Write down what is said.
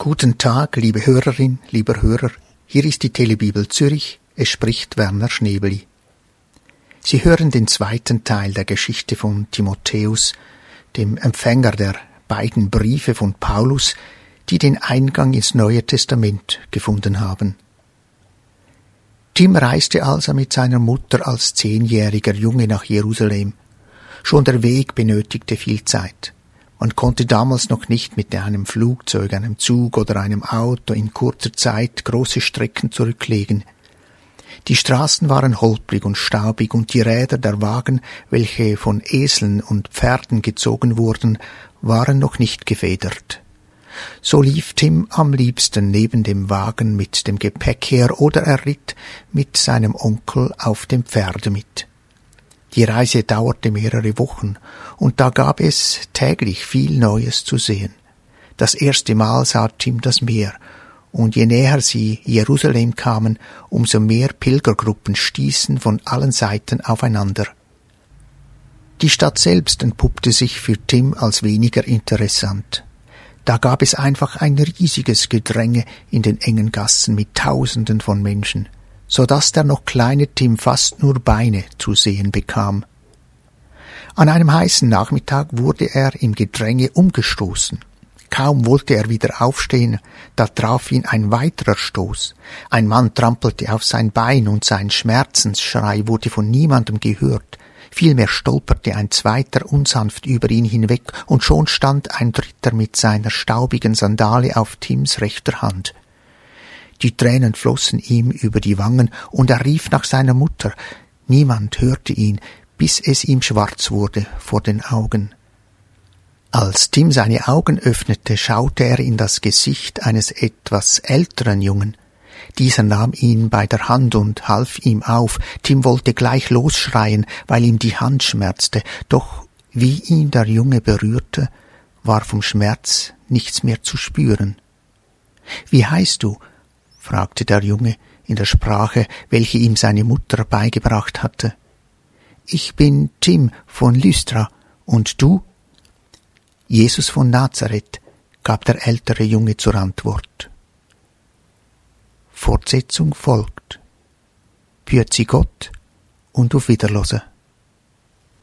Guten Tag, liebe Hörerin, lieber Hörer. Hier ist die Telebibel Zürich. Es spricht Werner Schnebeli. Sie hören den zweiten Teil der Geschichte von Timotheus, dem Empfänger der beiden Briefe von Paulus, die den Eingang ins Neue Testament gefunden haben. Tim reiste also mit seiner Mutter als 10-jähriger Junge nach Jerusalem. Schon der Weg benötigte viel Zeit. Man konnte damals noch nicht mit einem Flugzeug, einem Zug oder einem Auto in kurzer Zeit große Strecken zurücklegen. Die Straßen waren holprig und staubig und die Räder der Wagen, welche von Eseln und Pferden gezogen wurden, waren noch nicht gefedert. So lief Tim am liebsten neben dem Wagen mit dem Gepäck her oder er ritt mit seinem Onkel auf dem Pferde mit. Die Reise dauerte mehrere Wochen und da gab es täglich viel Neues zu sehen. Das erste Mal sah Tim das Meer und je näher sie Jerusalem kamen, umso mehr Pilgergruppen stießen von allen Seiten aufeinander. Die Stadt selbst entpuppte sich für Tim als weniger interessant. Da gab es einfach ein riesiges Gedränge in den engen Gassen mit Tausenden von Menschen, so dass der noch kleine Tim fast nur Beine zu sehen bekam. An einem heißen Nachmittag wurde er im Gedränge umgestoßen. Kaum wollte er wieder aufstehen, da traf ihn ein weiterer Stoß. Ein Mann trampelte auf sein Bein und sein Schmerzensschrei wurde von niemandem gehört. Vielmehr stolperte ein zweiter unsanft über ihn hinweg und schon stand ein dritter mit seiner staubigen Sandale auf Tims rechter Hand. Die Tränen flossen ihm über die Wangen und er rief nach seiner Mutter. Niemand hörte ihn, bis es ihm schwarz wurde vor den Augen. Als Tim seine Augen öffnete, schaute er in das Gesicht eines etwas älteren Jungen. Dieser nahm ihn bei der Hand und half ihm auf. Tim wollte gleich losschreien, weil ihm die Hand schmerzte, doch wie ihn der Junge berührte, war vom Schmerz nichts mehr zu spüren. »Wie heißt du?« fragte der Junge in der Sprache, welche ihm seine Mutter beigebracht hatte. »Ich bin Tim von Lystra. Und du?« »Jesus von Nazareth«, gab der ältere Junge zur Antwort. Fortsetzung folgt. Püezi Gott und auf Wiederhören.